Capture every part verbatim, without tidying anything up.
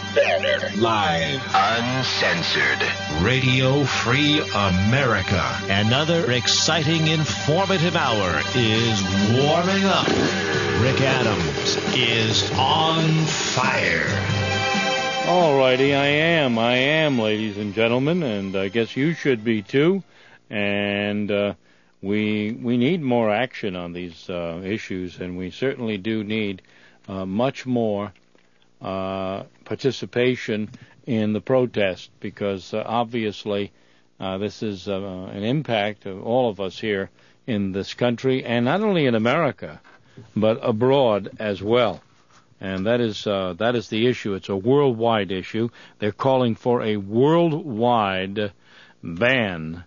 Better. Live. Uncensored. Radio Free America. Another exciting, informative hour is warming up. Rick Adams is on fire. All righty, I am. I am, ladies and gentlemen, and I guess you should be too. And uh, we we need more action on these uh, issues, and we certainly do need uh, much more uh, participation in the protest, because uh, obviously uh, this is uh, an impact of all of us here in this country, and not only in America, but abroad as well. And that is uh, that is the issue. It's a worldwide issue. They're calling for a worldwide ban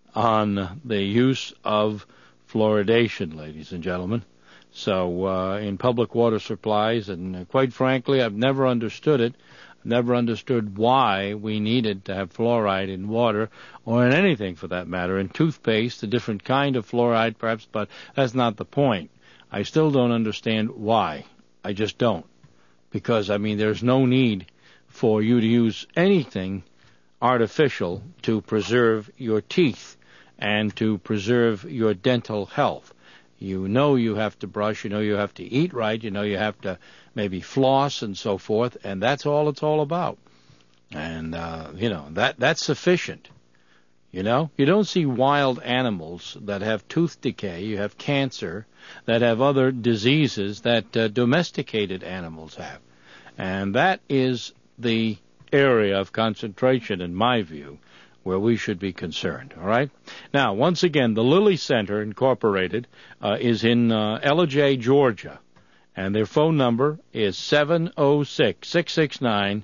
on the use of fluoridation, ladies and gentlemen. So uh, in public water supplies, and uh, quite frankly, I've never understood it. Never understood why we needed to have fluoride in water, or in anything for that matter, in toothpaste, a different kind of fluoride perhaps, but that's not the point. I still don't understand why. I just don't. Because, I mean, there's no need for you to use anything artificial to preserve your teeth and to preserve your dental health. You know you have to brush, you know you have to eat right, you know you have to maybe floss and so forth, and that's all it's all about. And, uh, you know, that that's sufficient. You know, you don't see wild animals that have tooth decay, you have cancer, that have other diseases that uh, domesticated animals have. And that is the area of concentration, in my view, where we should be concerned, all right? Now, once again, the Lilly Center, Incorporated, uh, is in uh, Ellijay, Georgia, and their phone number is seven oh six, six six nine,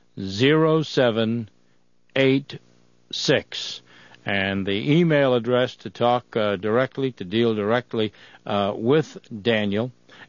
oh seven eight six. And the email address to talk uh, directly, to deal directly uh, with Daniel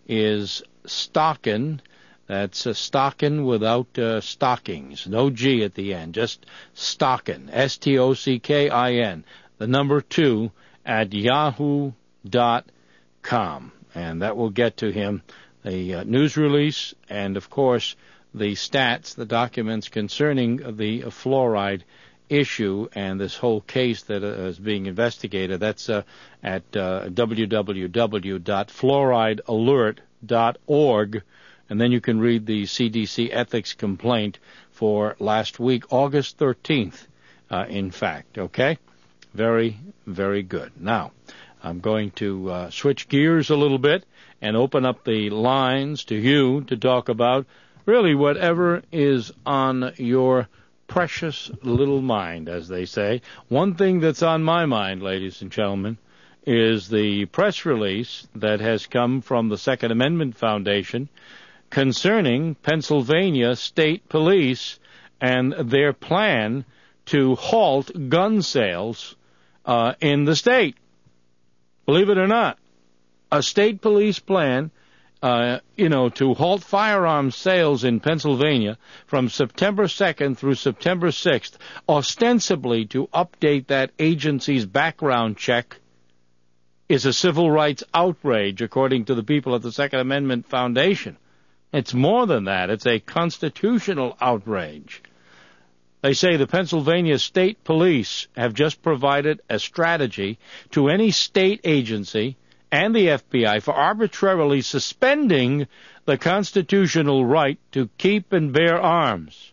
is Stockin. That's uh, Stockin without uh, stockings. No G at the end. Just Stockin. S T O C K I N. The number two at yahoo dot com. And that will get to him the uh, news release and, of course, the stats, the documents concerning the uh, fluoride issue and this whole case that uh, is being investigated. That's uh, at uh, w w w dot fluoride alert dot org, and then you can read the C D C ethics complaint for last week, August thirteenth, uh, in fact, okay? Very, very good. Now, I'm going to uh, switch gears a little bit and open up the lines to you to talk about really whatever is on your precious little mind, as they say. One thing that's on my mind, ladies and gentlemen, is the press release that has come from the Second Amendment Foundation concerning Pennsylvania State Police and their plan to halt gun sales uh, in the state. Believe it or not, a state police plan Uh, you know, to halt firearms sales in Pennsylvania from September second through September sixth, ostensibly to update that agency's background check, is a civil rights outrage, according to the people at the Second Amendment Foundation. It's more than that. It's a constitutional outrage. They say the Pennsylvania State Police have just provided a strategy to any state agency and the F B I for arbitrarily suspending the constitutional right to keep and bear arms.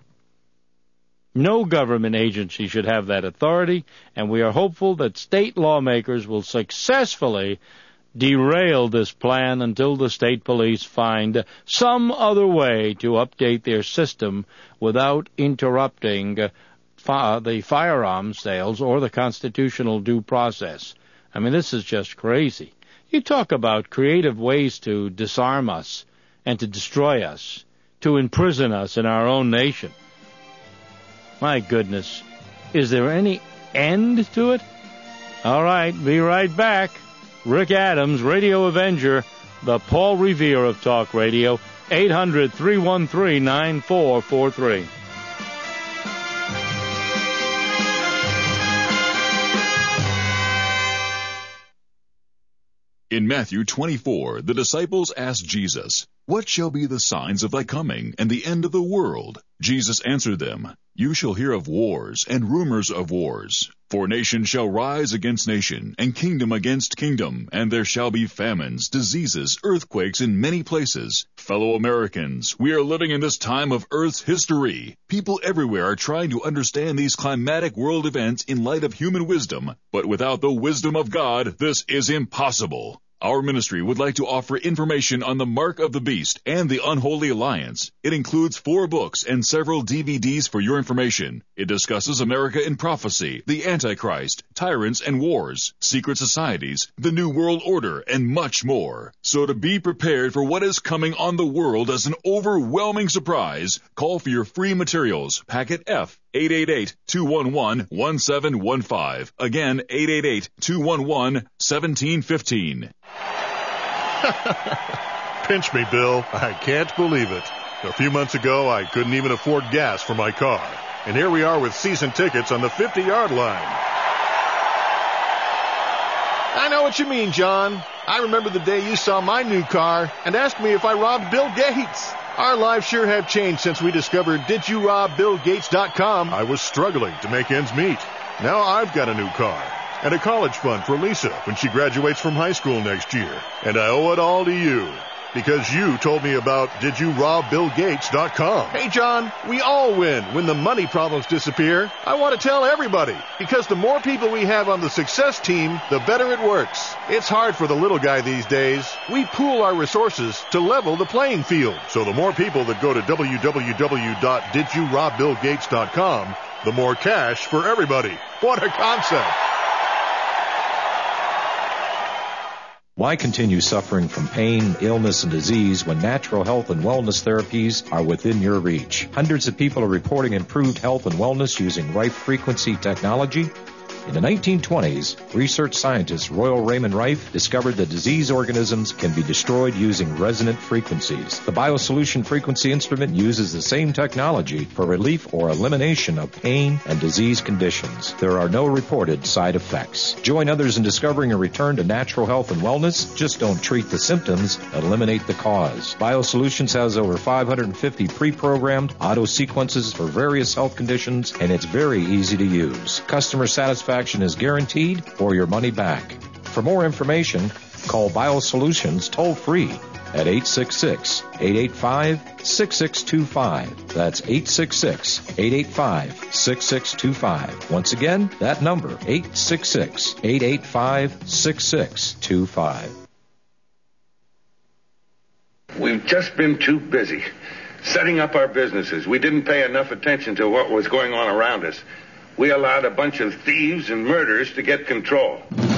No government agency should have that authority, and we are hopeful that state lawmakers will successfully derail this plan until the state police find some other way to update their system without interrupting fi- the firearms sales or the constitutional due process. I mean, this is just crazy. You talk about creative ways to disarm us and to destroy us, to imprison us in our own nation. My goodness, is there any end to it? All right, be right back. Rick Adams, Radio Avenger, the Paul Revere of Talk Radio, eight hundred, three one three, nine four four three. In Matthew twenty-four, the disciples asked Jesus, "What shall be the signs of thy coming and the end of the world?" Jesus answered them, "You shall hear of wars and rumors of wars. For nation shall rise against nation, and kingdom against kingdom, and there shall be famines, diseases, earthquakes in many places. Fellow Americans, we are living in this time of Earth's history. People everywhere are trying to understand these climatic world events in light of human wisdom, but without the wisdom of God, this is impossible. Our ministry would like to offer information on the Mark of the Beast and the Unholy Alliance. It includes four books and several D V Ds for your information. It discusses America in prophecy, the Antichrist, tyrants and wars, secret societies, the New World Order, and much more. So to be prepared for what is coming on the world as an overwhelming surprise, call for your free materials, packet F, eight eight eight, two one one, one seven one five. Again, eight eight eight, two one one, one seven one five. Pinch me, Bill. I can't believe it. A few months ago, I couldn't even afford gas for my car. And here we are with season tickets on the fifty-yard line. I know what you mean, John. I remember the day you saw my new car and asked me if I robbed Bill Gates. Our lives sure have changed since we discovered did you rob bill gates dot com. I was struggling to make ends meet. Now I've got a new car and a college fund for Lisa when she graduates from high school next year. And I owe it all to you because you told me about did you rob bill gates dot com. Hey, John, we all win when the money problems disappear. I want to tell everybody because the more people we have on the success team, the better it works. It's hard for the little guy these days. We pool our resources to level the playing field. So the more people that go to w w w dot did you rob bill gates dot com, the more cash for everybody. What a concept. Why continue suffering from pain, illness, and disease when natural health and wellness therapies are within your reach? Hundreds of people are reporting improved health and wellness using Rife frequency technology. In the nineteen twenties, research scientist Royal Raymond Rife discovered that disease organisms can be destroyed using resonant frequencies. The BioSolution frequency instrument uses the same technology for relief or elimination of pain and disease conditions. There are no reported side effects. Join others in discovering a return to natural health and wellness. Just don't treat the symptoms, eliminate the cause. BioSolutions has over five hundred fifty pre-programmed auto sequences for various health conditions, and it's very easy to use. Customer satisfaction is guaranteed or your money back. For more information, call BioSolutions toll-free at eight six six, eight eight five, six six two five. That's eight six six, eight eight five, six six two five. Once again, that number, eight six six, eight eight five, six six two five. We've just been too busy setting up our businesses. We didn't pay enough attention to what was going on around us. We allowed a bunch of thieves and murderers to get control.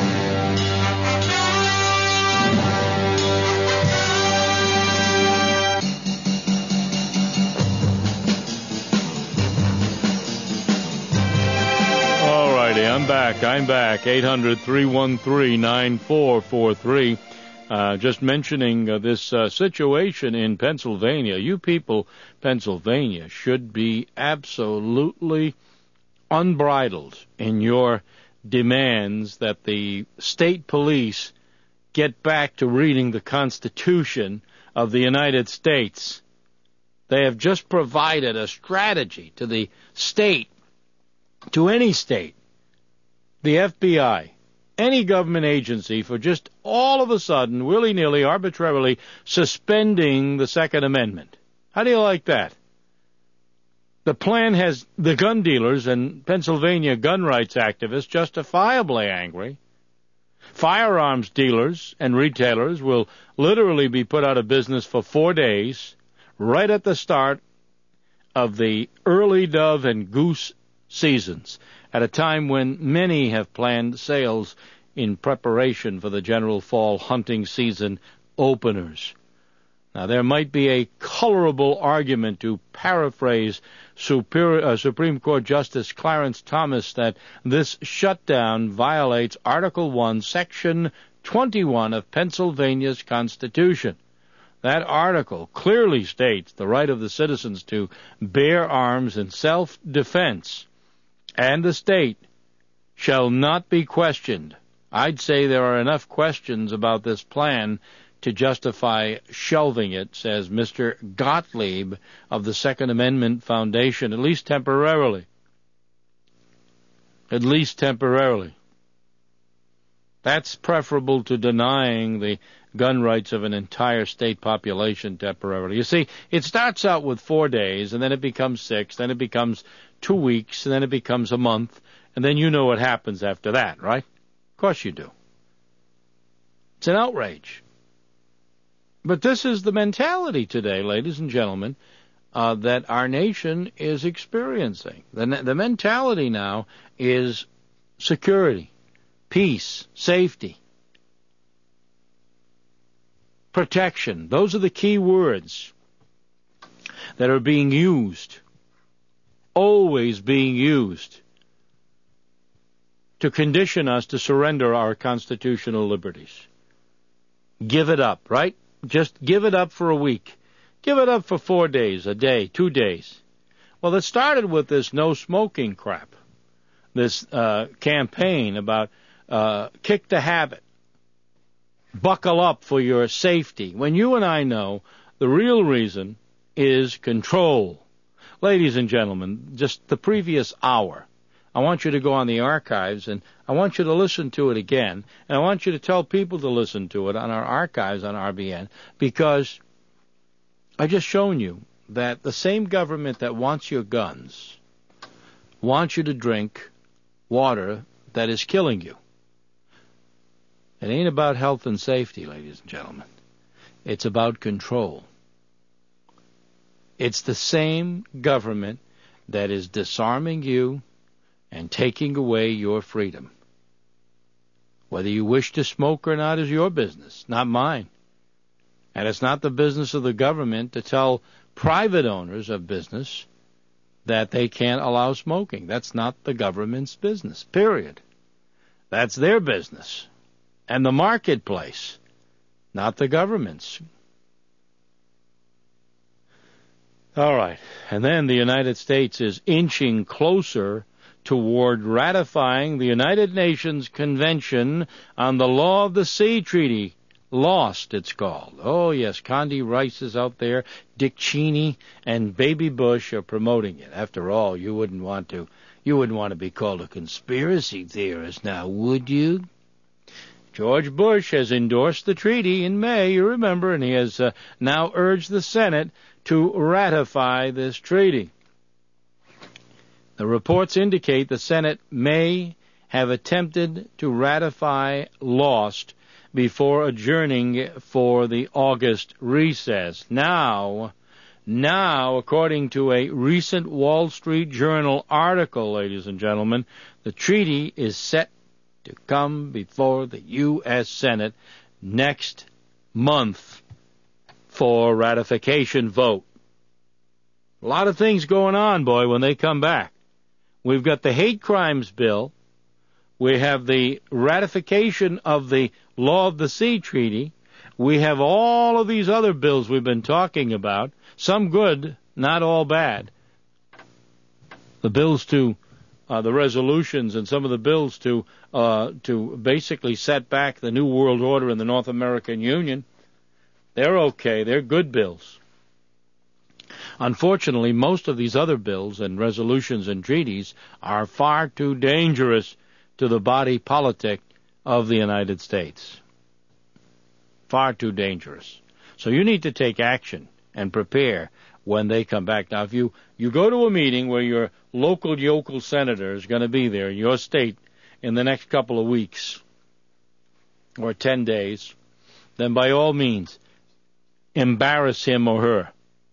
All righty, I'm back. I'm back. eight hundred, three one three, nine four four three. Uh, just mentioning uh, this uh, situation in Pennsylvania. You people, Pennsylvania, should be absolutely unbridled in your demands that the state police get back to reading the Constitution of the United States. They have just provided a strategy to the state, to any state, the F B I, any government agency, for just all of a sudden, willy-nilly, arbitrarily suspending the Second Amendment. How do you like that? The plan has the gun dealers and Pennsylvania gun rights activists justifiably angry. Firearms dealers and retailers will literally be put out of business for four days, right at the start of the early dove and goose seasons, at a time when many have planned sales in preparation for the general fall hunting season openers. Now, there might be a colorable argument, to paraphrase Superior, uh, Supreme Court Justice Clarence Thomas, that this shutdown violates Article one, Section twenty-one of Pennsylvania's Constitution. That article clearly states the right of the citizens to bear arms in self-defense, and the state shall not be questioned I'd say there are enough questions about this plan to justify shelving it, says Mister Gottlieb of the Second Amendment Foundation, at least temporarily. At least temporarily. That's preferable to denying the gun rights of an entire state population temporarily. You see, it starts out with four days, and then it becomes six, then it becomes two weeks, and then it becomes a month, and then you know what happens after that, right? Of course you do. It's an outrage. But this is the mentality today, ladies and gentlemen, uh, that our nation is experiencing. The, the mentality now is security, peace, safety, protection. Those are the key words that are being used, always being used, to condition us to surrender our constitutional liberties. Give it up, right? Just give it up for a week. Give it up for four days, a day, two days. Well, it started with this no smoking crap, this uh, campaign about uh, kick the habit, buckle up for your safety, when you and I know the real reason is control. Ladies and gentlemen, just the previous hour, I want you to go on the archives, and I want you to listen to it again, and I want you to tell people to listen to it on our archives on R B N, because I just shown you that the same government that wants your guns wants you to drink water that is killing you. It ain't about health and safety, ladies and gentlemen. It's about control. It's the same government that is disarming you and taking away your freedom. Whether you wish to smoke or not is your business, not mine. And it's not the business of the government to tell private owners of business that they can't allow smoking. That's not the government's business, period. That's their business. And the marketplace, not the government's. All right. And then the United States is inching closer toward ratifying the United Nations Convention on the Law of the Sea Treaty. Lost, it's called. Oh, yes, Condi Rice is out there. Dick Cheney and Baby Bush are promoting it. After all, you wouldn't want to, you wouldn't want to be called a conspiracy theorist now, would you? George Bush has endorsed the treaty in May, you remember, and he has uh, now urged the Senate to ratify this treaty. The reports indicate the Senate may have attempted to ratify Lost before adjourning for the August recess. Now, now, according to a recent Wall Street Journal article, ladies and gentlemen, the treaty is set to come before the U S Senate next month for ratification vote. A lot of things going on, boy, when they come back. We've got the hate crimes bill. We have the ratification of the Law of the Sea Treaty. We have all of these other bills we've been talking about, some good, not all bad. The bills to, uh, the resolutions and some of the bills to, uh, to basically set back the New World Order in the North American Union, they're okay. They're good bills. Unfortunately, most of these other bills and resolutions and treaties are far too dangerous to the body politic of the United States. Far too dangerous. So you need to take action and prepare when they come back. Now, if you, you go to a meeting where your local yokel senator is going to be there in your state in the next couple of weeks or ten days, then by all means, embarrass him or her.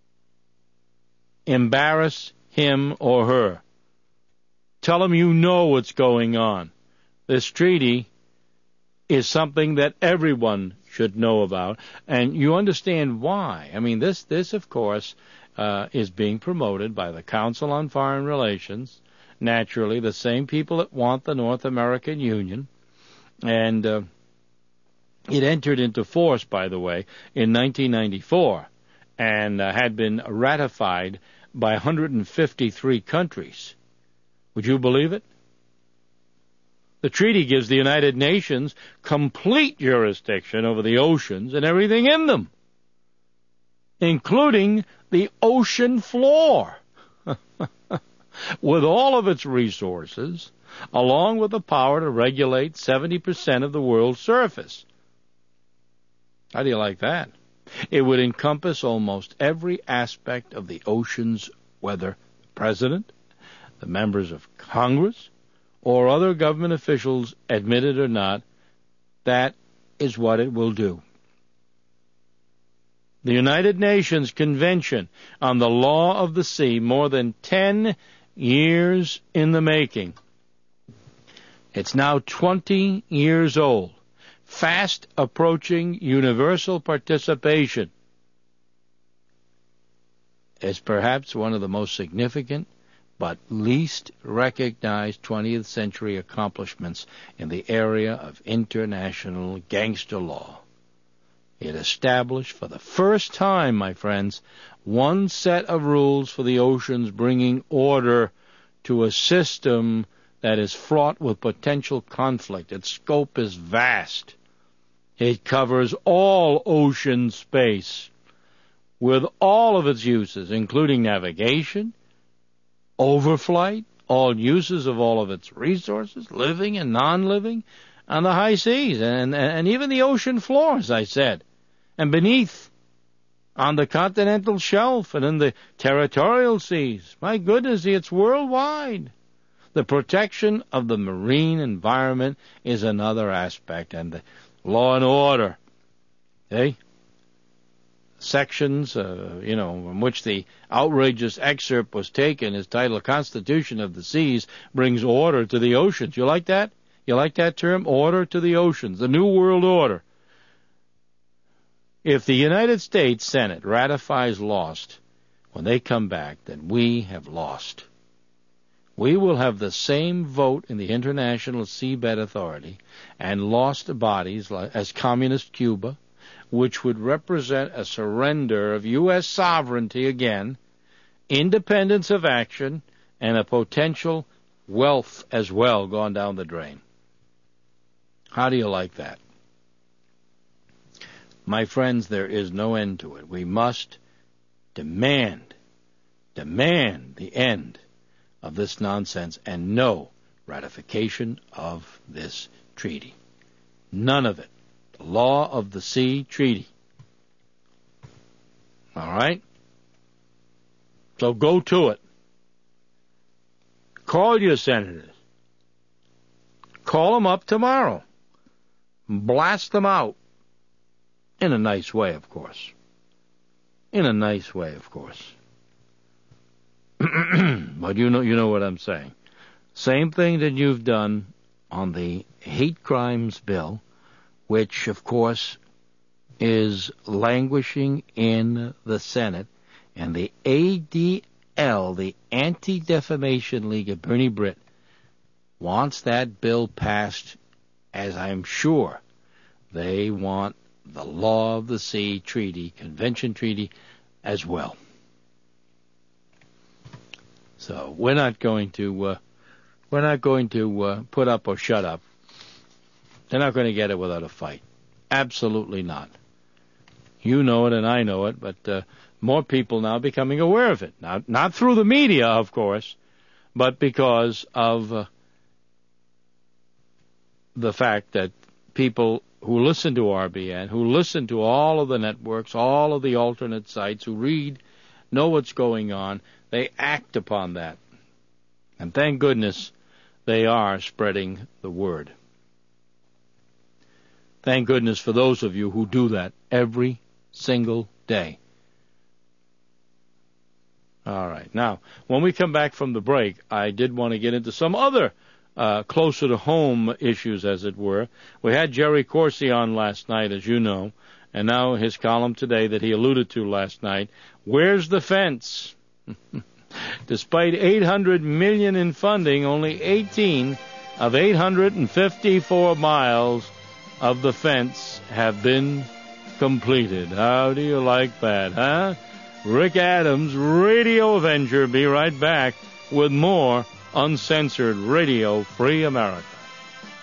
Embarrass him or her. Tell him you know what's going on. This treaty is something that everyone should know about, and you understand why. I mean, this, this of course, uh, is being promoted by the Council on Foreign Relations, naturally, the same people that want the North American Union, and uh, it entered into force, by the way, in nineteen ninety-four, and uh, had been ratified by one hundred fifty-three countries. Would you believe it? The treaty gives the United Nations complete jurisdiction over the oceans and everything in them, including the ocean floor, with all of its resources, along with the power to regulate seventy percent of the world's surface. How do you like that? It would encompass almost every aspect of the oceans, whether the President, the members of Congress, or other government officials admit it or not. That is what it will do. The United Nations Convention on the Law of the Sea, more than ten years in the making. It's now twenty years old, fast approaching universal participation. It's perhaps one of the most significant but least recognized twentieth century accomplishments in the area of international gangster law. It established for the first time, my friends, one set of rules for the oceans, bringing order to a system that is fraught with potential conflict. Its scope is vast. It covers all ocean space with all of its uses, including navigation, overflight, all uses of all of its resources, living and non-living, on the high seas, and, and even the ocean floor, as I said, and beneath, on the continental shelf and in the territorial seas. My goodness, it's worldwide. The protection of the marine environment is another aspect, and the law and order, okay? Sections, uh, you know, from which the outrageous excerpt was taken is titled Constitution of the Seas brings order to the oceans. You like that? You like that term? Order to the oceans, the New World Order. If the United States Senate ratifies lost when they come back, then we have lost. We will have the same vote in the International Seabed Authority and lost bodies as Communist Cuba, which would represent a surrender of U S sovereignty again, independence of action, and a potential wealth as well gone down the drain. How do you like that? My friends, there is no end to it. We must demand, demand the end of this nonsense and no ratification of this treaty. None of it. The Law of the Sea Treaty. All right? So go to it. Call your senators. Call them up tomorrow. Blast them out. In a nice way, of course. In a nice way, of course. But you know, you know what I'm saying. Same thing that you've done on the hate crimes bill, which, of course, is languishing in the Senate, and the A D L, the Anti-Defamation League of Bernie Britt, wants that bill passed, as I'm sure they want the Law of the Sea Treaty, Convention Treaty, as well. So we're not going to uh, we're not going to uh, put up or shut up. They're not going to get it without a fight. Absolutely not. You know it and I know it, but uh, more people now becoming aware of it. Now, not through the media, of course, but because of uh, the fact that people who listen to R B N, who listen to all of the networks, all of the alternate sites, who read, know what's going on, they act upon that. And thank goodness they are spreading the word. Thank goodness for those of you who do that every single day. All right. Now, when we come back from the break, I did want to get into some other uh, closer to home issues, as it were. We had Jerry Corsi on last night, as you know, and now his column today that he alluded to last night. Where's the fence? Despite eight hundred million dollars in funding, only eighteen of eight hundred fifty-four miles of the fence have been completed. How do you like that, huh? Rick Adams, Radio Avenger, be right back with more Uncensored Radio Free America.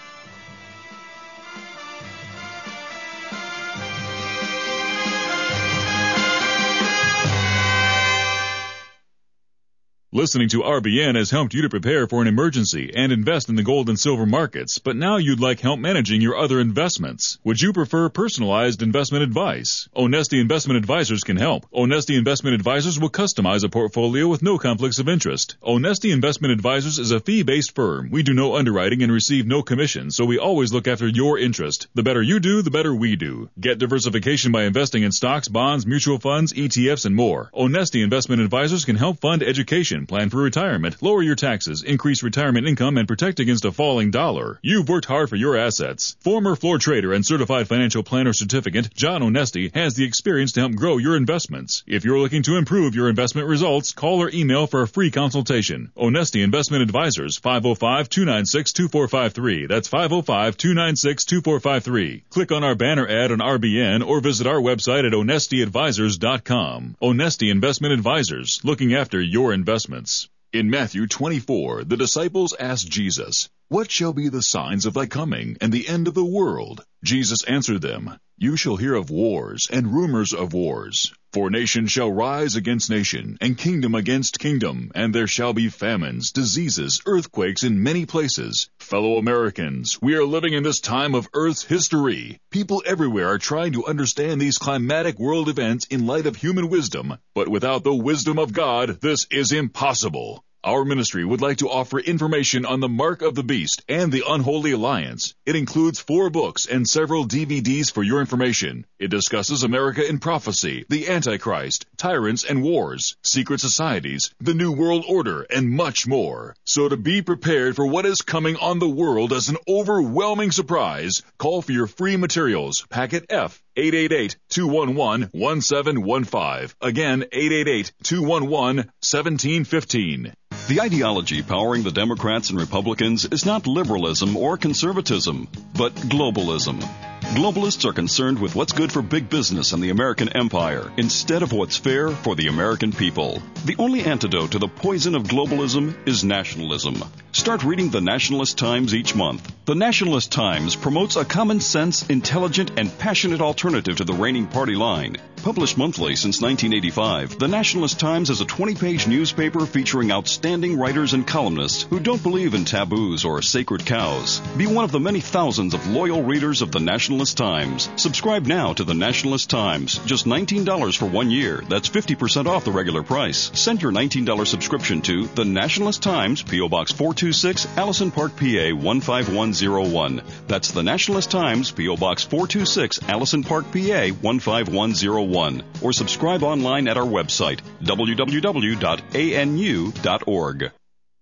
Listening to R B N has helped you to prepare for an emergency and invest in the gold and silver markets, but now you'd like help managing your other investments. Would you prefer personalized investment advice? Onesti Investment Advisors can help. Onesti Investment Advisors will customize a portfolio with no conflicts of interest. Onesti Investment Advisors is a fee-based firm. We do no underwriting and receive no commission, so we always look after your interest. The better you do, the better we do. Get diversification by investing in stocks, bonds, mutual funds, E T Fs, and more. Onesti Investment Advisors can help fund education, plan for retirement, lower your taxes, increase retirement income, and protect against a falling dollar. You've worked hard for your assets. Former floor trader and certified financial planner certificate, John Onesti, has the experience to help grow your investments. If you're looking to improve your investment results, call or email for a free consultation. Onesti Investment Advisors, five oh five, two nine six, two four five three. That's five oh five, two nine six, two four five three. Click on our banner ad on R B N or visit our website at onesti advisors dot com. Onesti Investment Advisors, looking after your investments. In Matthew twenty-four, the disciples asked Jesus, "What shall be the signs of thy coming and the end of the world?" Jesus answered them, "You shall hear of wars and rumors of wars. For nation shall rise against nation, and kingdom against kingdom, and there shall be famines, diseases, earthquakes in many places. Fellow Americans, we are living in this time of Earth's history. People everywhere are trying to understand these climatic world events in light of human wisdom, but without the wisdom of God, this is impossible. Our ministry would like to offer information on the Mark of the Beast and the Unholy Alliance. It includes four books and several D V Ds for your information. It discusses America in prophecy, the Antichrist, tyrants and wars, secret societies, the New World Order, and much more. So to be prepared for what is coming on the world as an overwhelming surprise, call for your free materials, packet F, eight eight eight, two one one, one seven one five. Again, eight eight eight, two one one, one seven one five. The ideology powering the Democrats and Republicans is not liberalism or conservatism, but globalism. Globalists are concerned with what's good for big business and the American empire, instead of what's fair for the American people. The only antidote to the poison of globalism is nationalism. Start reading the Nationalist Times each month. The Nationalist Times promotes a common sense, intelligent, and passionate alternative to the reigning party line. Published monthly since nineteen eighty-five, the Nationalist Times is a twenty-page newspaper featuring outstanding writers and columnists who don't believe in taboos or sacred cows. Be one of the many thousands of loyal readers of the Nationalist Times. Subscribe now to the Nationalist Times. Just nineteen dollars for one year. That's fifty percent off the regular price. Send your nineteen dollars subscription to the Nationalist Times, P O. Box four two six, Allison Park, P A one five one zero one. That's the Nationalist Times, P O. Box four two six, Allison Park, P A one five one zero one. Or subscribe online at our website, w w w dot a n u dot org.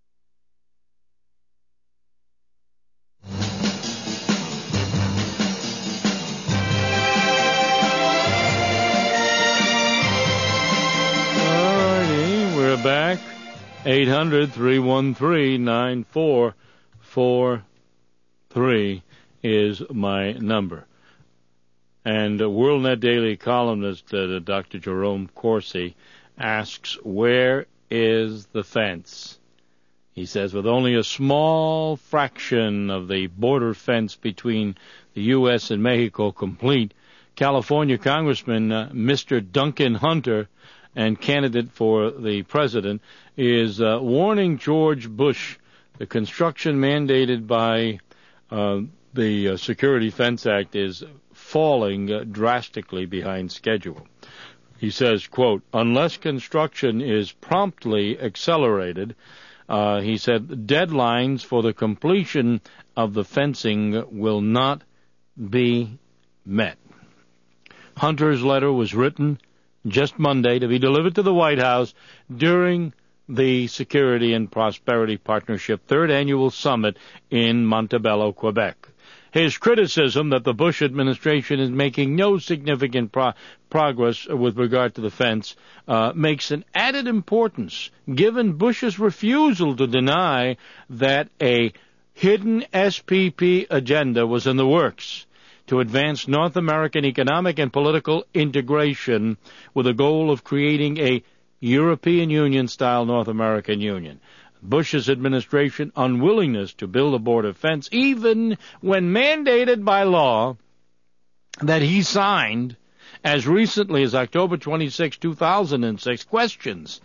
We're back. eight hundred, three one three, nine four four three is my number. And uh, WorldNet Daily columnist uh, Doctor Jerome Corsi asks, where is the fence? He says, with only a small fraction of the border fence between the U S and Mexico complete, California Congressman uh, Mister Duncan Hunter, and candidate for the president, is uh, warning George Bush the construction mandated by uh, the uh, Security Fence Act is falling uh, drastically behind schedule. He says, quote, unless construction is promptly accelerated, uh, he said, deadlines for the completion of the fencing will not be met. Hunter's letter was written just Monday to be delivered to the White House during the Security and Prosperity Partnership third annual summit in Montebello, Quebec. His criticism that the Bush administration is making no significant pro- progress with regard to the fence uh, makes an added importance given Bush's refusal to deny that a hidden S P P agenda was in the works to advance North American economic and political integration with the goal of creating a European Union-style North American Union. Bush's administration unwillingness to build a border fence, even when mandated by law that he signed as recently as October twenty-sixth, two thousand six, questions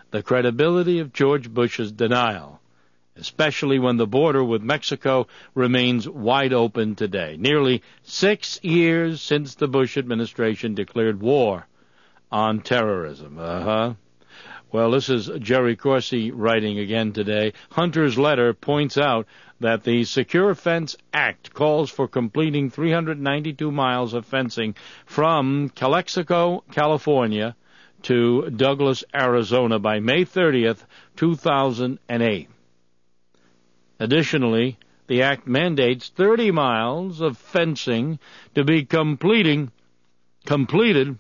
the credibility of George Bush's denial, especially when the border with Mexico remains wide open today, nearly six years since the Bush administration declared war on terrorism. Uh-huh. Well, this is Jerry Corsi writing again today. Hunter's letter points out that the Secure Fence Act calls for completing three hundred ninety-two miles of fencing from Calexico, California, to Douglas, Arizona by May thirtieth, two thousand eight. Additionally, the Act mandates thirty miles of fencing to be completing, completed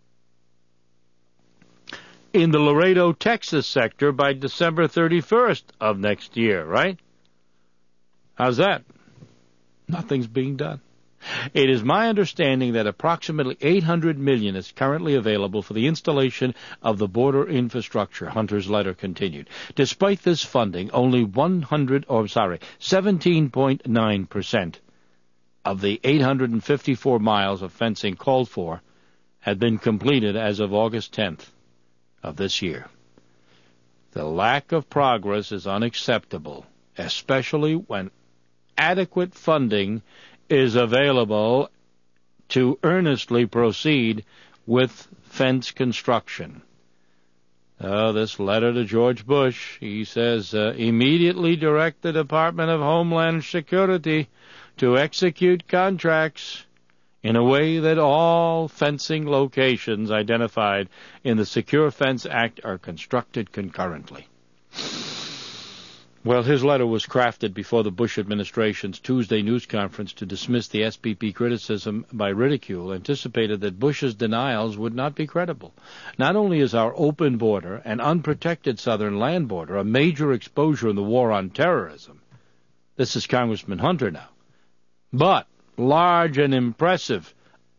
in the Laredo, Texas sector by December thirty-first of next year, right? How's that? Nothing's being done. It is my understanding that approximately eight hundred million dollars is currently available for the installation of the border infrastructure, Hunter's letter continued. Despite this funding, only one hundred, or sorry, seventeen point nine percent of the eight hundred fifty-four miles of fencing called for had been completed as of August tenth of this year. The lack of progress is unacceptable, especially when adequate funding is available to earnestly proceed with fence construction. Oh, this letter to George Bush, he says, uh, immediately direct the Department of Homeland Security to execute contracts in a way that all fencing locations identified in the Secure Fence Act are constructed concurrently. Well, his letter was crafted before the Bush administration's Tuesday news conference to dismiss the S P P criticism by ridicule, anticipated that Bush's denials would not be credible. Not only is our open border and unprotected southern land border a major exposure in the war on terrorism, this is Congressman Hunter now, but large and impressive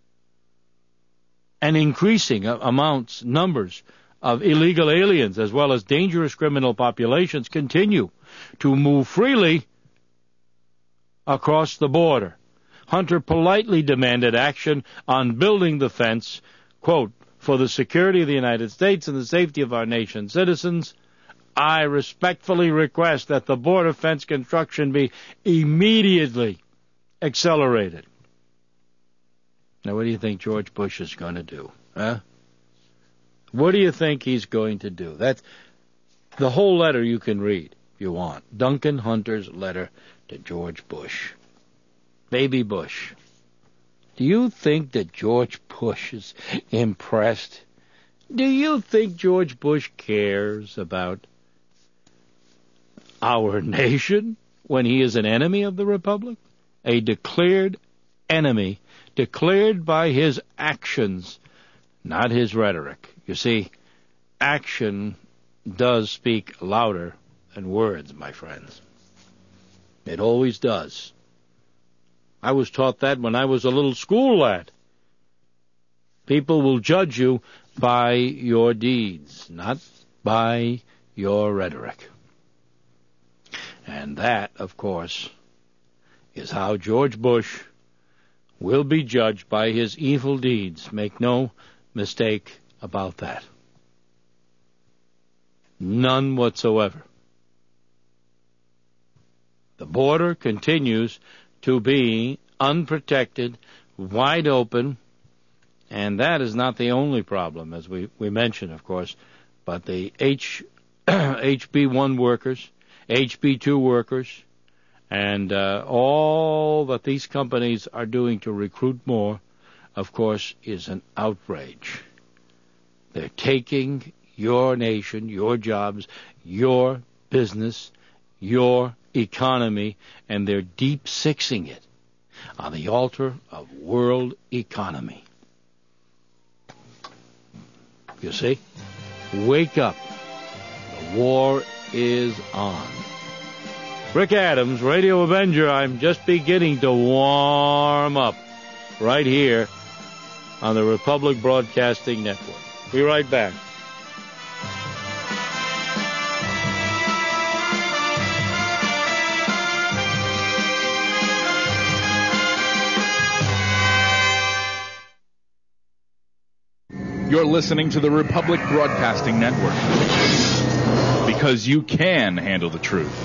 and increasing amounts, numbers of illegal aliens as well as dangerous criminal populations continue to move freely across the border. Hunter politely demanded action on building the fence, quote, for the security of the United States and the safety of our nation's citizens. I respectfully request that the border fence construction be immediately accelerated. Now, what do you think George Bush is going to do? Huh? What do you think he's going to do? That's the whole letter you can read if you want. Duncan Hunter's letter to George Bush. Baby Bush. Do you think that George Bush is impressed? Do you think George Bush cares about our nation when he is an enemy of the Republic? A declared enemy, declared by his actions, not his rhetoric. You see, action does speak louder than words, my friends. It always does. I was taught that when I was a little school lad. People will judge you by your deeds, not by your rhetoric. And that, of course, is how George Bush will be judged by his evil deeds. Make no mistake about that. None whatsoever. The border continues to be unprotected, wide open, and that is not the only problem, as we, we mentioned, of course, but the H, H B one workers, H B two workers, and uh, all that these companies are doing to recruit more, of course, is an outrage. They're taking your nation, your jobs, your business, your economy, and they're deep-sixing it on the altar of world economy. You see? Wake up. The war is on. Rick Adams, Radio Avenger. I'm just beginning to warm up right here on the Republic Broadcasting Network. Be right back. You're listening to the Republic Broadcasting Network. because you can handle the truth.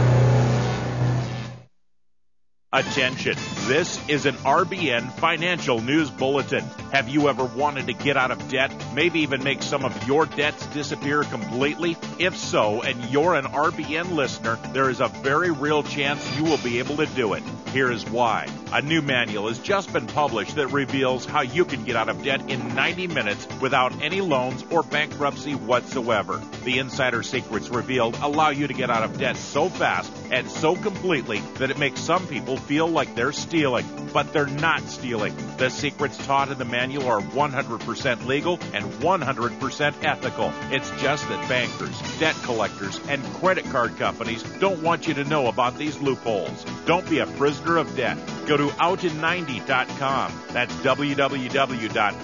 Attention, this is an R B N Financial News Bulletin. Have you ever wanted to get out of debt, maybe even make some of your debts disappear completely? If so, and you're an R B N listener, there is a very real chance you will be able to do it. Here is why. A new manual has just been published that reveals how you can get out of debt in ninety minutes without any loans or bankruptcy whatsoever. The insider secrets revealed allow you to get out of debt so fast and so completely that it makes some people feel like they're stealing, but they're not stealing. The secrets taught in the manual are one hundred percent legal and one hundred percent ethical. It's just that bankers, debt collectors, and credit card companies don't want you to know about these loopholes. Don't be a prisoner of debt. Go to out in ninety dot com. That's w w w dot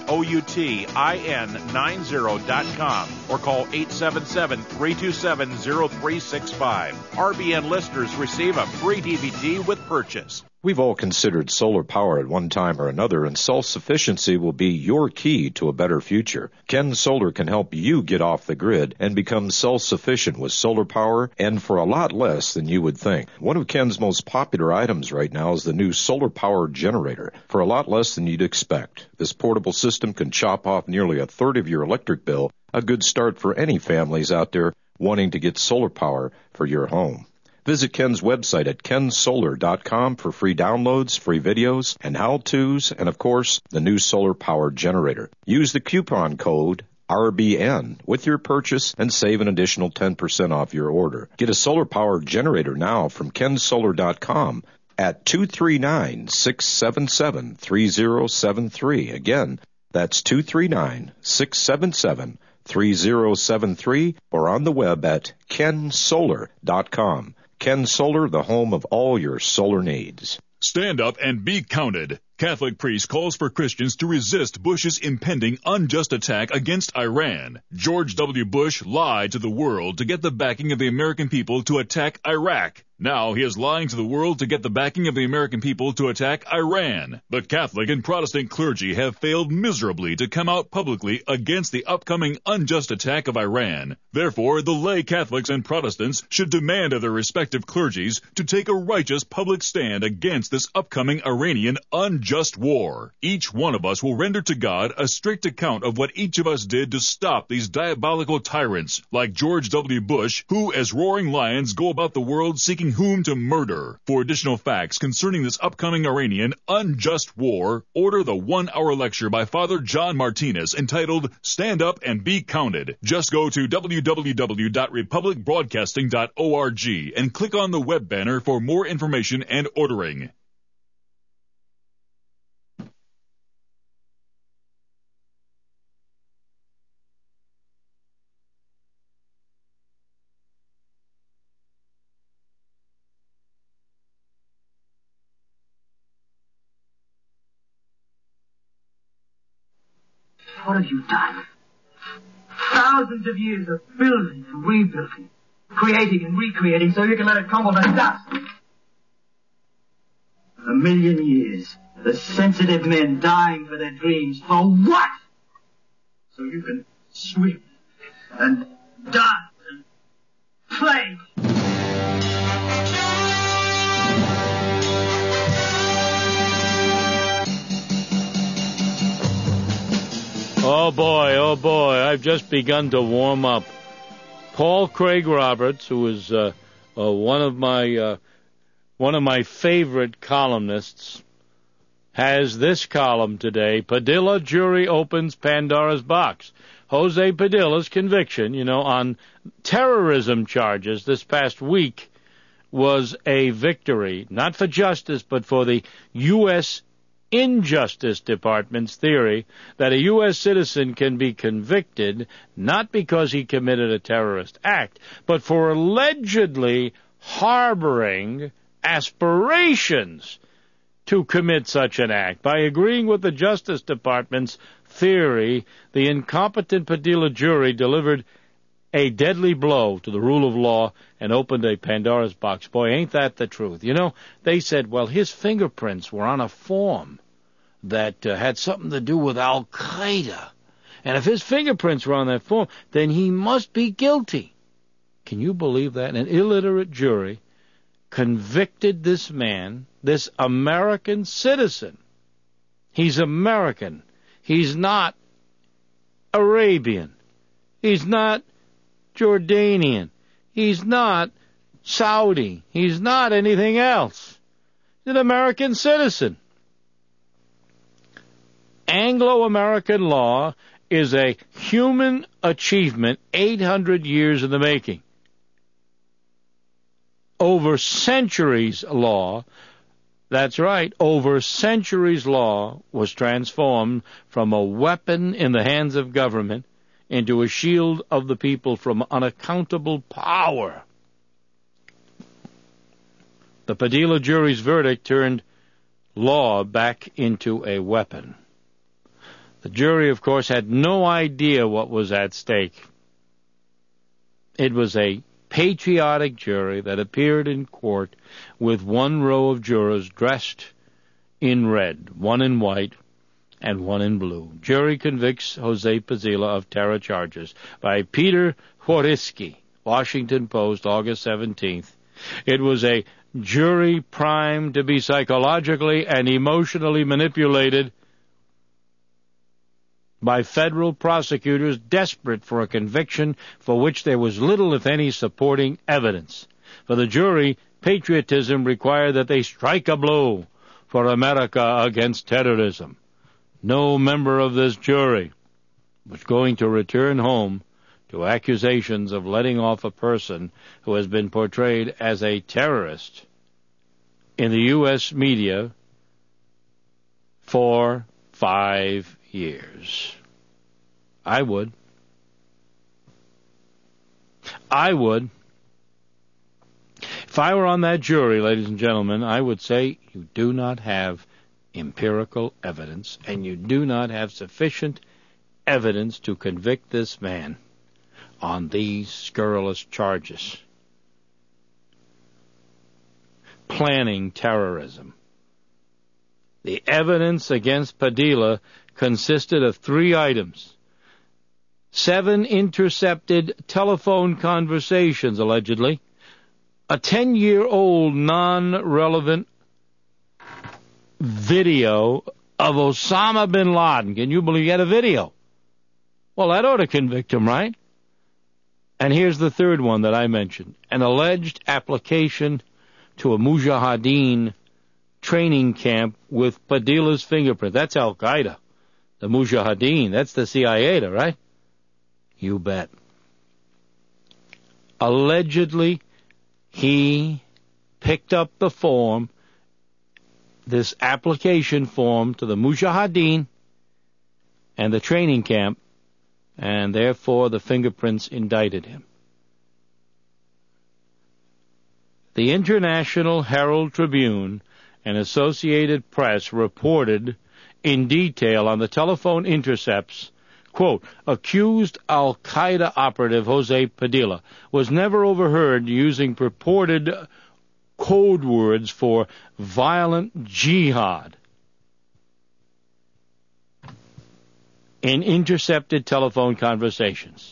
outin ninety dot com or call eight seven seven, three two seven, zero three six five. R B N listeners receive a free D V D with purchase. We've all considered solar power at one time or another, and self-sufficiency will be your key to a better future. Ken Solar can help you get off the grid and become self-sufficient with solar power, and for a lot less than you would think. One of Ken's most popular items right now is the new solar power generator, for a lot less than you'd expect. This portable system can chop off nearly a third of your electric bill, a good start for any families out there wanting to get solar power for your home. Visit Ken's website at ken solar dot com for free downloads, free videos, and how-tos, and of course, the new solar power generator. Use the coupon code R B N with your purchase and save an additional ten percent off your order. Get a solar power generator now from ken solar dot com at two three nine, six seven seven, three zero seven three. Again, that's two three nine, six seven seven, three zero seven three or on the web at ken solar dot com. Ken Solar, the home of all your solar needs. Stand up and be counted. Catholic priest calls for Christians to resist Bush's impending unjust attack against Iran. George W. Bush lied to the world to get the backing of the American people to attack Iraq. Now he is lying to the world to get the backing of the American people to attack Iran. But Catholic and Protestant clergy have failed miserably to come out publicly against the upcoming unjust attack of Iran. Therefore, the lay Catholics and Protestants should demand of their respective clergies to take a righteous public stand against this upcoming Iranian unjust war. Each one of us will render to God a strict account of what each of us did to stop these diabolical tyrants, like George W. Bush, who, as roaring lions, go about the world seeking whom to murder. For additional facts concerning this upcoming Iranian unjust war, order the one-hour lecture by Father John Martinez entitled Stand Up and Be Counted. Just go to w w w dot republic broadcasting dot org and click on the web banner for more information and ordering. What have you done? Thousands of years of building and rebuilding, creating and recreating so you can let it crumble to dust. A million years, the sensitive men dying for their dreams. For what? So you can swim and dance and play. Oh boy, oh boy, I've just begun to warm up. Paul Craig Roberts, who is uh, uh, one of my uh, one of my favorite columnists, has this column today. Padilla jury opens Pandora's box. Jose Padilla's conviction, you know, on terrorism charges this past week was a victory, not for justice, but for the U S Injustice Department's theory that a U S citizen can be convicted not because he committed a terrorist act, but for allegedly harboring aspirations to commit such an act. By agreeing with the Justice Department's theory, the incompetent Padilla jury delivered a deadly blow to the rule of law and opened a Pandora's box. Boy, ain't that the truth. You know, they said, well, his fingerprints were on a form that uh, had something to do with Al-Qaeda. And if his fingerprints were on that form, then he must be guilty. Can you believe that? An illiterate jury convicted this man, this American citizen. He's American. He's not Arabian. He's not Jordanian. He's not Saudi. He's not anything else. He's an American citizen. Anglo-American law is a human achievement eight hundred years in the making. Over centuries law, that's right, over centuries law was transformed from a weapon in the hands of government into a shield of the people from unaccountable power. The Padilla jury's verdict turned law back into a weapon. The jury, of course, had no idea what was at stake. It was a patriotic jury that appeared in court with one row of jurors dressed in red, one in white, and one in blue. Jury convicts Jose Padilla of terror charges by Peter Whoriski, Washington Post, August seventeenth. It was a jury primed to be psychologically and emotionally manipulated by federal prosecutors desperate for a conviction for which there was little, if any, supporting evidence. For the jury, patriotism required that they strike a blow for America against terrorism. No member of this jury was going to return home to accusations of letting off a person who has been portrayed as a terrorist in the U S media for five years. I would. I would. If I were on that jury, ladies and gentlemen, I would say you do not have empirical evidence, and you do not have sufficient evidence to convict this man on these scurrilous charges. Planning terrorism. The evidence against Padilla consisted of three items. Seven intercepted telephone conversations, allegedly. A ten-year-old non-relevant video of Osama bin Laden. Can you believe he had a video? Well, that ought to convict him, right? And here's the third one that I mentioned. An alleged application to a Mujahideen training camp with Padilla's fingerprint. That's Al-Qaeda. The Mujahideen. That's the C I A, right? You bet. Allegedly, he picked up the form, this application form to the Mujahideen and the training camp, and therefore the fingerprints indicted him. The International Herald Tribune and Associated Press reported in detail on the telephone intercepts, quote, accused Al-Qaeda operative Jose Padilla was never overheard using purported code words for violent jihad in intercepted telephone conversations,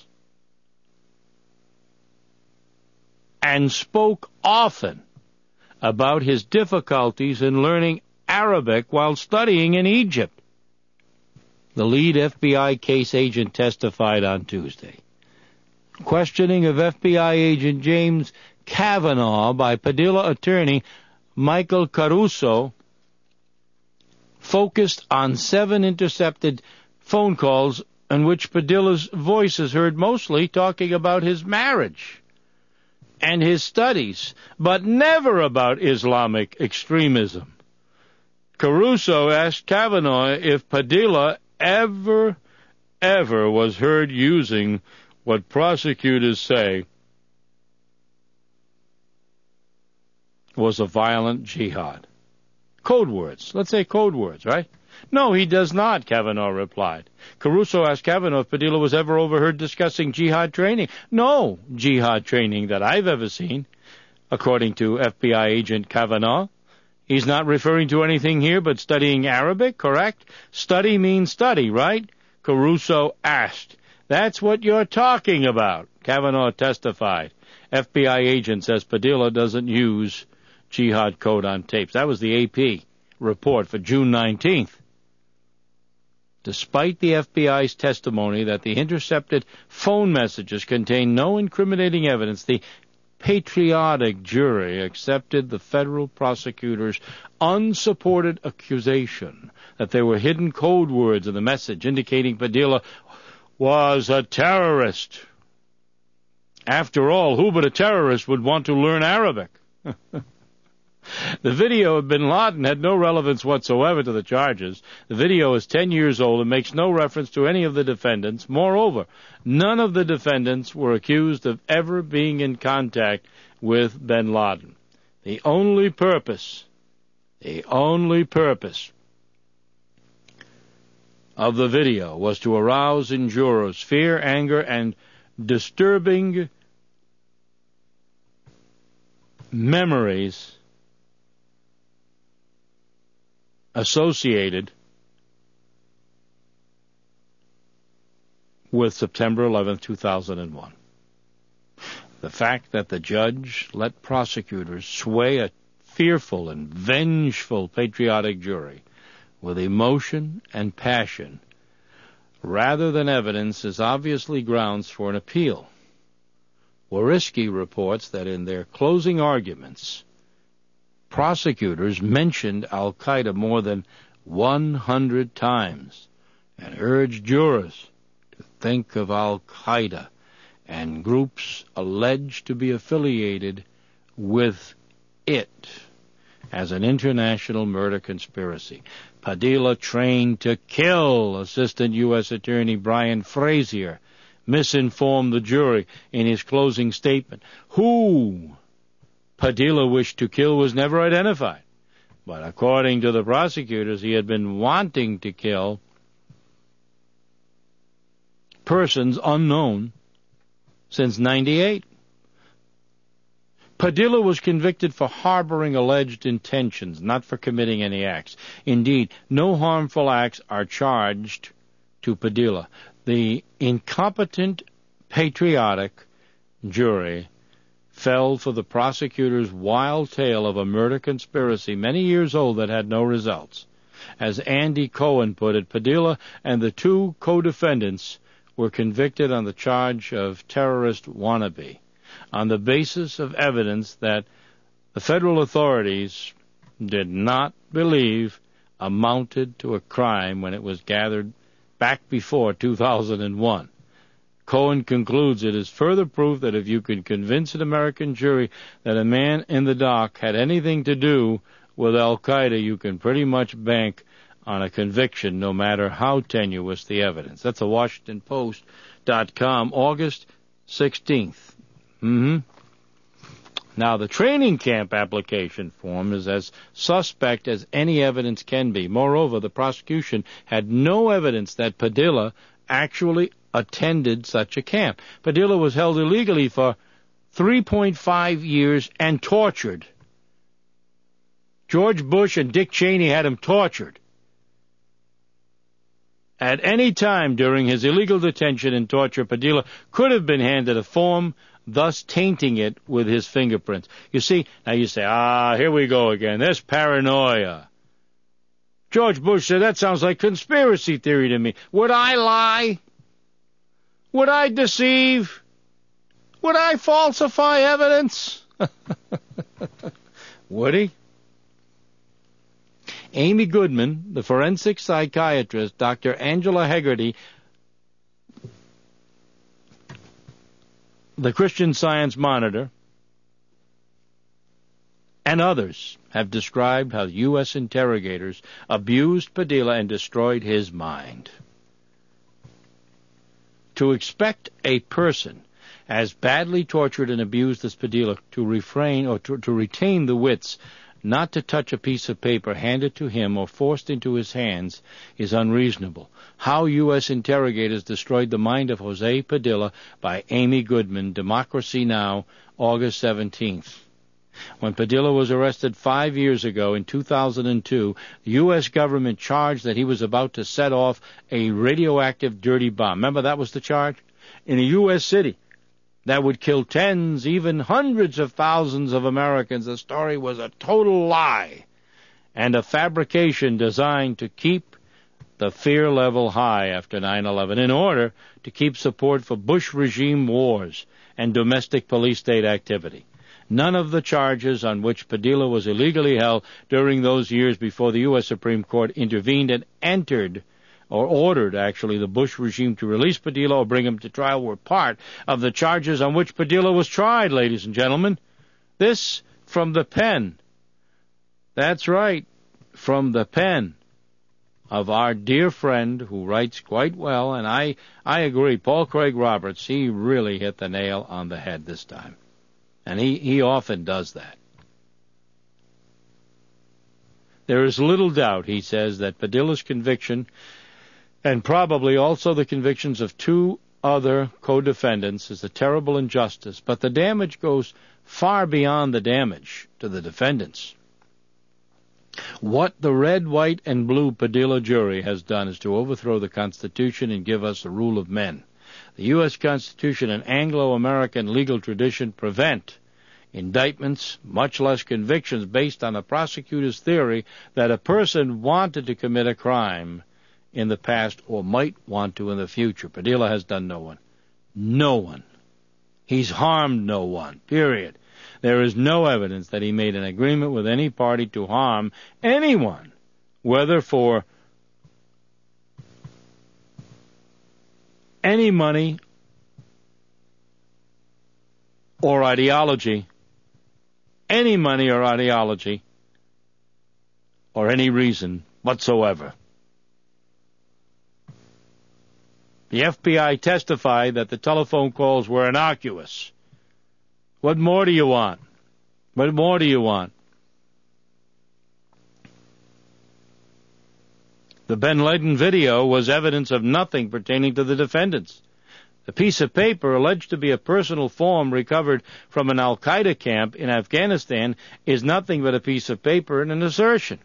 and spoke often about his difficulties in learning Arabic while studying in Egypt. The lead F B I case agent testified on Tuesday. Questioning of F B I agent James Kavanaugh by Padilla attorney Michael Caruso focused on seven intercepted phone calls in which Padilla's voice is heard mostly talking about his marriage and his studies, but never about Islamic extremism. Caruso asked Kavanaugh if Padilla ever, ever was heard using what prosecutors say was a violent jihad. Code words. Let's say code words, right? No, he does not, Kavanaugh replied. Caruso asked Kavanaugh if Padilla was ever overheard discussing jihad training. No jihad training that I've ever seen, according to F B I agent Kavanaugh. He's not referring to anything here but studying Arabic, correct? Study means study, right? Caruso asked. That's what you're talking about, Kavanaugh testified. F B I agent says Padilla doesn't use jihad code on tapes. That was the A P report for June nineteenth. Despite the F B I's testimony that the intercepted phone messages contained no incriminating evidence, the patriotic jury accepted the federal prosecutor's unsupported accusation that there were hidden code words in the message indicating Padilla was a terrorist. After all, who but a terrorist would want to learn Arabic? The video of bin Laden had no relevance whatsoever to the charges. The video is ten years old and makes no reference to any of the defendants. Moreover, none of the defendants were accused of ever being in contact with bin Laden. The only purpose, the only purpose of the video was to arouse in jurors fear, anger, and disturbing memories associated with September eleventh, two thousand one. The fact that the judge let prosecutors sway a fearful and vengeful patriotic jury with emotion and passion rather than evidence is obviously grounds for an appeal. Wariski reports that in their closing arguments, prosecutors mentioned Al-Qaeda more than one hundred times and urged jurors to think of Al-Qaeda and groups alleged to be affiliated with it as an international murder conspiracy. Padilla trained to kill, Assistant U S Attorney Brian Frazier misinformed the jury in his closing statement. Who Padilla wished to kill was never identified, but according to the prosecutors, he had been wanting to kill persons unknown since ninety-eight. Padilla was convicted for harboring alleged intentions, not for committing any acts. Indeed, no harmful acts are charged to Padilla. The incompetent, patriotic jury fell for the prosecutor's wild tale of a murder conspiracy many years old that had no results. As Andy Cohen put it, Padilla and the two co-defendants were convicted on the charge of terrorist wannabe, on the basis of evidence that the federal authorities did not believe amounted to a crime when it was gathered back before two thousand one. Cohen concludes it is further proof that if you could convince an American jury that a man in the dock had anything to do with Al-Qaeda, you can pretty much bank on a conviction no matter how tenuous the evidence. That's a Washington Post dot com, August sixteenth. Mm-hmm. Now, the training camp application form is as suspect as any evidence can be. Moreover, the prosecution had no evidence that Padilla actually attended such a camp. Padilla was held illegally for three point five years and tortured. George Bush and Dick Cheney had him tortured. At any time during his illegal detention and torture, Padilla could have been handed a form, thus tainting it with his fingerprints. You see, now you say, ah, here we go again. There's paranoia. George Bush said, that sounds like conspiracy theory to me. Would I lie? Would I deceive? Would I falsify evidence? Would he? Amy Goodman, the forensic psychiatrist, Doctor Angela Hegarty, the Christian Science Monitor, and others have described how U S interrogators abused Padilla and destroyed his mind. To expect a person as badly tortured and abused as Padilla to refrain or to, to retain the wits not to touch a piece of paper handed to him or forced into his hands is unreasonable. How U S interrogators destroyed the mind of Jose Padilla by Amy Goodman, Democracy Now!, August seventeenth. When Padilla was arrested five years ago in two thousand two, the U S government charged that he was about to set off a radioactive dirty bomb. Remember, that was the charge? In a U S city that would kill tens, even hundreds of thousands of Americans. The story was a total lie and a fabrication designed to keep the fear level high after nine eleven in order to keep support for Bush regime wars and domestic police state activity. None of the charges on which Padilla was illegally held during those years before the U S Supreme Court intervened and entered, or ordered, actually, the Bush regime to release Padilla or bring him to trial were part of the charges on which Padilla was tried, ladies and gentlemen. This from the pen. That's right, from the pen of our dear friend who writes quite well, and I, I agree, Paul Craig Roberts, he really hit the nail on the head this time. And he, he often does that. There is little doubt, he says, that Padilla's conviction, and probably also the convictions of two other co-defendants, is a terrible injustice, but the damage goes far beyond the damage to the defendants. What the red, white, and blue Padilla jury has done is to overthrow the Constitution and give us the rule of men. The U S Constitution and Anglo-American legal tradition prevent indictments, much less convictions, based on a prosecutor's theory that a person wanted to commit a crime in the past or might want to in the future. Padilla has done no one. No one. He's harmed no one, period. There is no evidence that he made an agreement with any party to harm anyone, whether for any money or ideology, any money or ideology, or any reason whatsoever. The F B I testified that the telephone calls were innocuous. What more do you want? What more do you want? The Ben Laden video was evidence of nothing pertaining to the defendants. The piece of paper, alleged to be a personal form recovered from an al-Qaeda camp in Afghanistan, is nothing but a piece of paper and an assertion.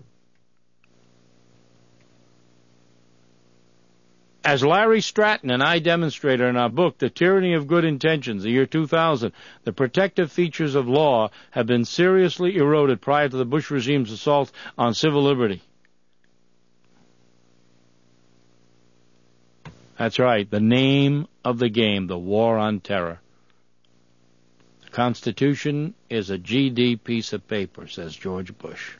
As Larry Stratton and I demonstrated in our book, The Tyranny of Good Intentions, the year two thousand, the protective features of law have been seriously eroded prior to the Bush regime's assault on civil liberty. That's right, the name of the game, the war on terror. The Constitution is a G D piece of paper, says George Bush.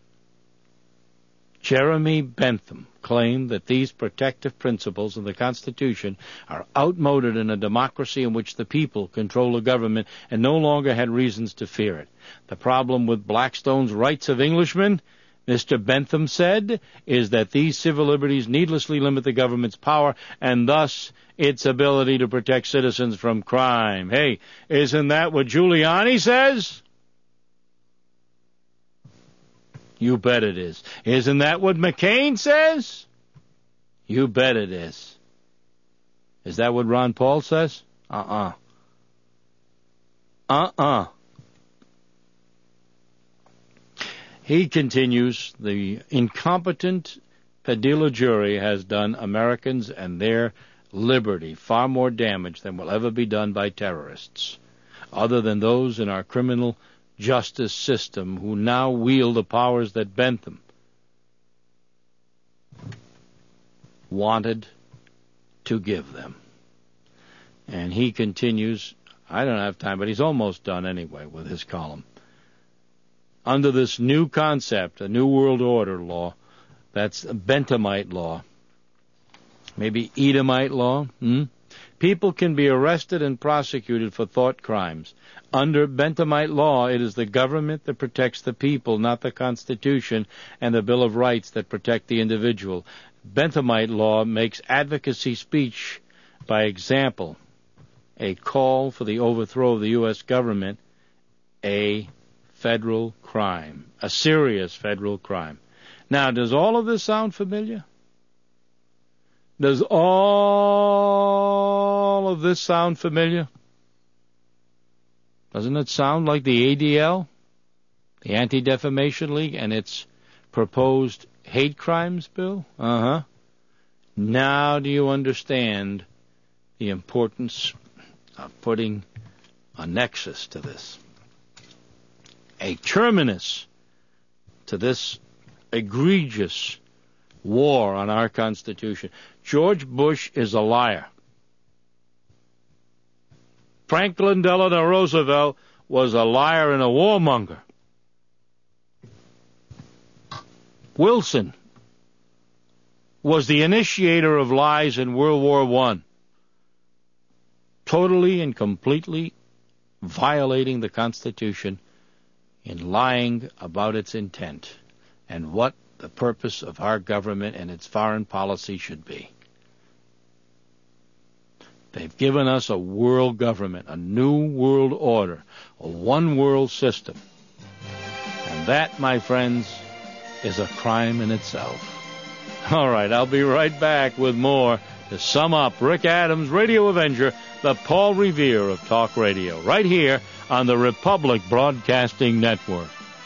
Jeremy Bentham claimed that these protective principles of the Constitution are outmoded in a democracy in which the people control the government and no longer had reasons to fear it. The problem with Blackstone's Rights of Englishmen, Mister Bentham said, is that these civil liberties needlessly limit the government's power and thus its ability to protect citizens from crime. Hey, isn't that what Giuliani says? You bet it is. Isn't that what McCain says? You bet it is. Is that what Ron Paul says? Uh-uh. Uh-uh. He continues, the incompetent Padilla jury has done Americans and their liberty far more damage than will ever be done by terrorists, other than those in our criminal justice system who now wield the powers that Bentham wanted to give them. And he continues, I don't have time, but he's almost done anyway with his column. Under this new concept, a new world order law, that's a Benthamite law, maybe Edomite law, hmm? People can be arrested and prosecuted for thought crimes. Under Benthamite law, it is the government that protects the people, not the Constitution and the Bill of Rights that protect the individual. Benthamite law makes advocacy speech, by example, a call for the overthrow of the U S government, a federal crime, a serious federal crime. Now, does all of this sound familiar? Does all of this sound familiar? Doesn't it sound like the A D L, the Anti-Defamation League, and its proposed hate crimes bill? Uh-huh. Now do you understand the importance of putting a nexus to this, a terminus to this egregious war on our Constitution. George Bush is a liar. Franklin Delano Roosevelt was a liar and a warmonger. Wilson was the initiator of lies in World War One, totally and completely violating the Constitution in lying about its intent and what the purpose of our government and its foreign policy should be. They've given us a world government, a new world order, a one-world system. And that, my friends, is a crime in itself. All right, I'll be right back with more to sum up Rick Adams, Radio Avenger, the Paul Revere of Talk Radio, right here on the Republic Broadcasting Network.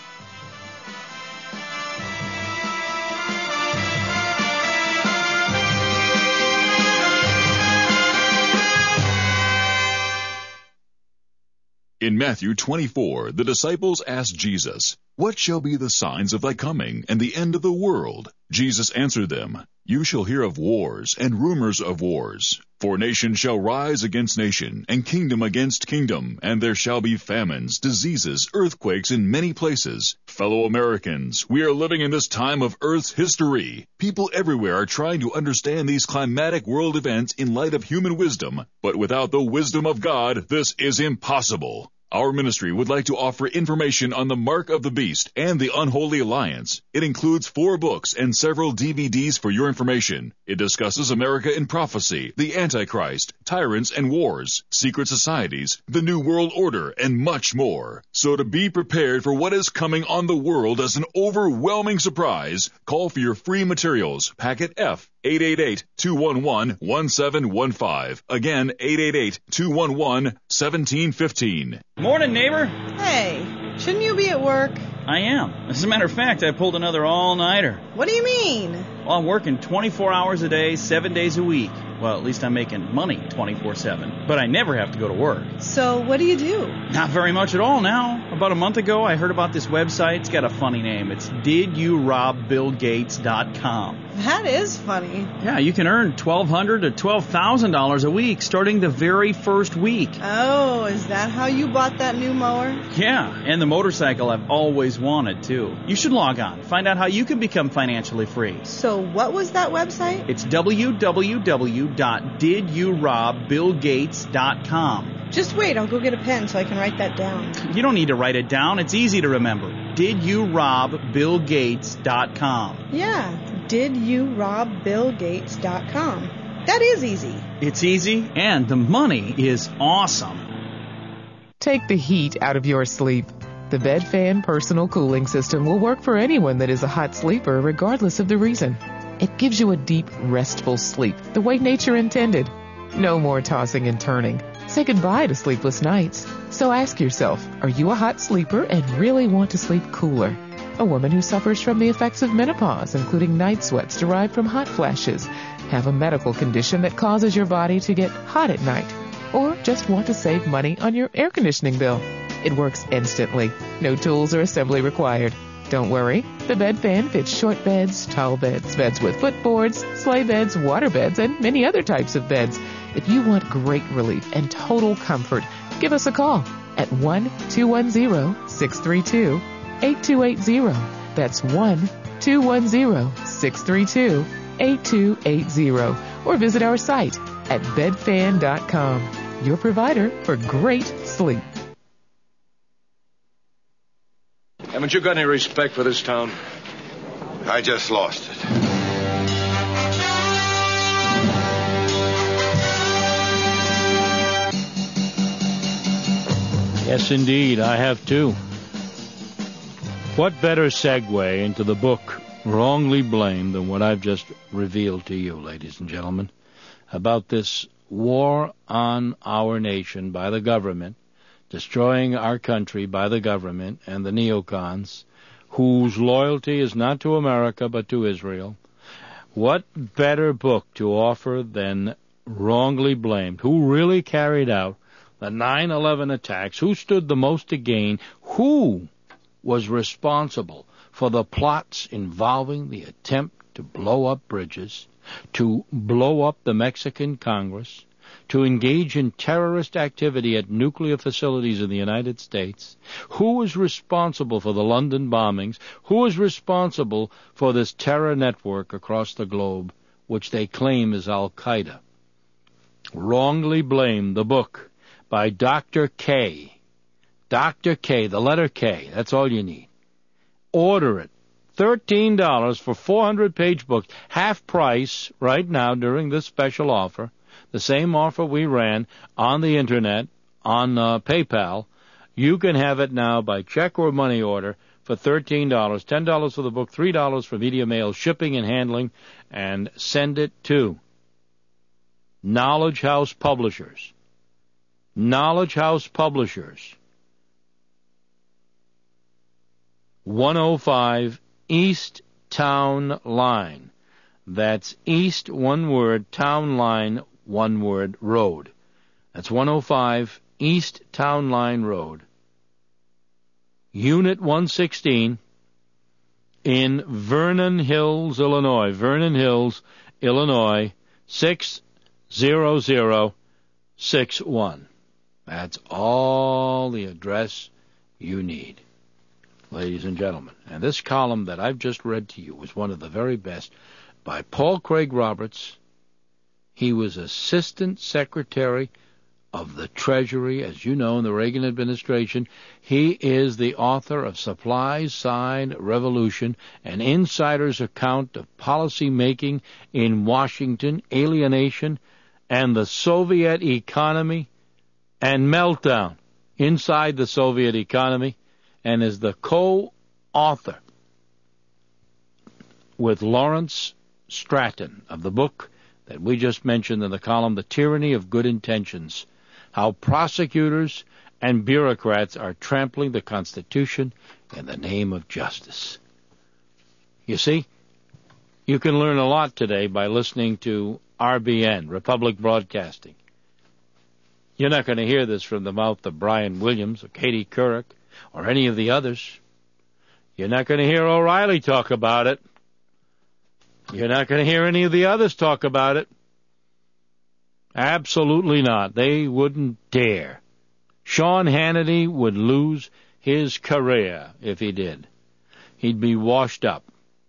In Matthew twenty-four, the disciples asked Jesus, "What shall be the signs of thy coming and the end of the world?" Jesus answered them, "You shall hear of wars and rumors of wars. For nation shall rise against nation, and kingdom against kingdom, and there shall be famines, diseases, earthquakes in many places." Fellow Americans, we are living in this time of Earth's history. People everywhere are trying to understand these climatic world events in light of human wisdom, but without the wisdom of God, this is impossible. Our ministry would like to offer information on the Mark of the Beast and the Unholy Alliance. It includes four books and several D V Ds for your information. It discusses America in prophecy, the Antichrist, tyrants and wars, secret societies, the New World Order, and much more. So to be prepared for what is coming on the world as an overwhelming surprise, call for your free materials, packet F, eight eight eight, two one one, one seven one five. Again, eight eight eight, two one one, one seven one five. Morning, neighbor. Hey, shouldn't you be at work? I am. As a matter of fact, I pulled another all-nighter. What do you mean? Well, I'm working twenty-four hours a day, seven days a week. Well, at least I'm making money twenty-four seven. But I never have to go to work. So what do you do? Not very much at all now. About a month ago, I heard about this website. It's got a funny name. It's did you rob bill gates dot com. That is funny. Yeah, you can earn twelve hundred dollars to twelve thousand dollars a week starting the very first week. Oh, is that how you bought that new mower? Yeah, and the motorcycle I've always wanted, too. You should log on. Find out how you can become financially free. So what was that website? It's w w w dot did you rob bill gates dot com. Just wait, I'll go get a pen so I can write that down. You don't need to write it down. It's easy to remember. did you rob bill gates dot com. Yeah, did you rob bill gates dot com. That is easy. It's easy, and the money is awesome. Take the heat out of your sleep. The BedFan Personal Cooling System will work for anyone that is a hot sleeper, regardless of the reason. It gives you a deep, restful sleep, the way nature intended. No more tossing and turning. Say goodbye to sleepless nights. So ask yourself, are you a hot sleeper and really want to sleep cooler? A woman who suffers from the effects of menopause, including night sweats derived from hot flashes, have a medical condition that causes your body to get hot at night, or just want to save money on your air conditioning bill. It works instantly. No tools or assembly required. Don't worry, the BedFan fits short beds, tall beds, beds with footboards, sleigh beds, water beds, and many other types of beds. If you want great relief and total comfort, give us a call at one two one zero, six three two, eight two eight zero. That's one two one zero, six three two, eight two eight zero. Or visit our site at bed fan dot com, your provider for great sleep. Haven't you got any respect for this town? I just lost it. Yes, indeed, I have too. What better segue into the book, Wrongly Blamed, than what I've just revealed to you, ladies and gentlemen, about this war on our nation by the government, destroying our country by the government and the neocons, whose loyalty is not to America but to Israel. What better book to offer than Wrongly Blamed? Who really carried out the nine eleven attacks, who stood the most to gain, who was responsible for the plots involving the attempt to blow up bridges, to blow up the Mexican Congress, to engage in terrorist activity at nuclear facilities in the United States, who was responsible for the London bombings, who was responsible for this terror network across the globe, which they claim is Al-Qaeda. Wrongly blamed. The book by Doctor K. Doctor K, the letter K, that's all you need. Order it. thirteen dollars for four hundred page books, half price right now during this special offer, the same offer we ran on the Internet, on uh, PayPal. You can have it now by check or money order for thirteen dollars, ten dollars for the book, three dollars for media mail, shipping and handling, and send it to Knowledge House Publishers. Knowledge House Publishers, one oh five East Town Line. That's East, one word, Town Line, one word, Road. That's one oh five East Town Line Road, Unit one sixteen, in Vernon Hills, Illinois. Vernon Hills, Illinois, six zero zero six one. That's all the address you need, ladies and gentlemen. And this column that I've just read to you was one of the very best by Paul Craig Roberts. He was Assistant Secretary of the Treasury, as you know, in the Reagan administration. He is the author of Supply Side Revolution, an insider's account of policy making in Washington, alienation, and the Soviet economy, and meltdown inside the Soviet economy, and is the co-author with Lawrence Stratton of the book that we just mentioned in the column, The Tyranny of Good Intentions, How Prosecutors and Bureaucrats Are Trampling the Constitution in the Name of Justice. You see, you can learn a lot today by listening to R B N, Republic Broadcasting. You're not going to hear this from the mouth of Brian Williams or Katie Couric or any of the others. You're not going to hear O'Reilly talk about it. You're not going to hear any of the others talk about it. Absolutely not. They wouldn't dare. Sean Hannity would lose his career if he did. He'd be washed up.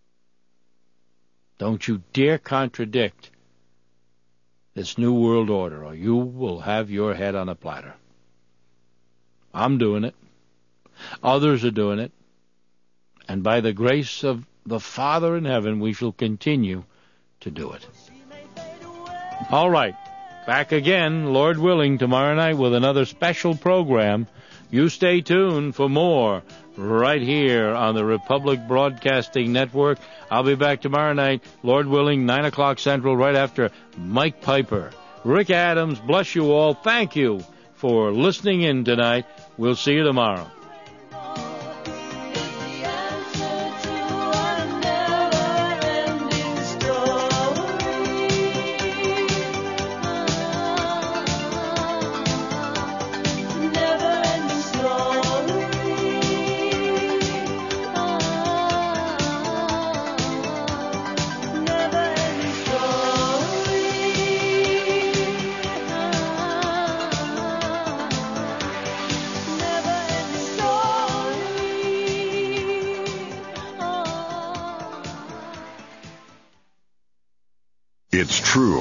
Don't you dare contradict this new world order, or you will have your head on a platter. I'm doing it. Others are doing it. And by the grace of the Father in heaven, we shall continue to do it. All right. Back again, Lord willing, tomorrow night with another special program. You stay tuned for more right here on the Republic Broadcasting Network. I'll be back tomorrow night, Lord willing, nine o'clock Central, right after Mike Piper. Rick Adams, bless you all. Thank you for listening in tonight. We'll see you tomorrow. It's true.